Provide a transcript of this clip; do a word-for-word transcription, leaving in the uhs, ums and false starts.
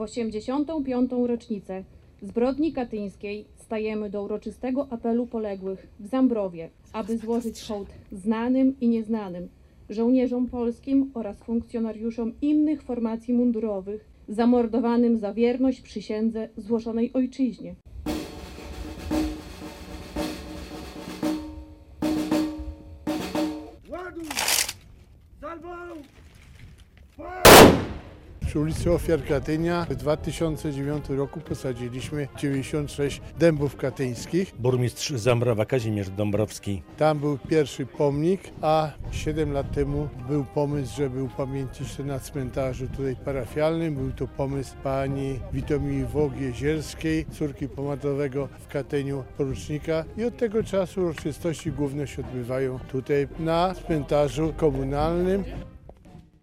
osiemdziesiątą piątą rocznicę zbrodni katyńskiej stajemy do uroczystego apelu poległych w Zambrowie, aby złożyć hołd znanym i nieznanym żołnierzom polskim oraz funkcjonariuszom innych formacji mundurowych zamordowanym za wierność przysiędze złożonej ojczyźnie. Przy ulicy Ofiar Katynia w dwa tysiące dziewiątym roku posadziliśmy dziewięćdziesiąt sześć dębów katyńskich. Burmistrz Zambrowa Kazimierz Dąbrowski. Tam był pierwszy pomnik, a siedem lat temu był pomysł, żeby upamiętnić to na cmentarzu tutaj parafialnym. Był to pomysł pani Witomi Wołg-Jezierskiej, córki pomadowego w Katyniu porucznika. I od tego czasu uroczystości główne się odbywają tutaj na cmentarzu komunalnym.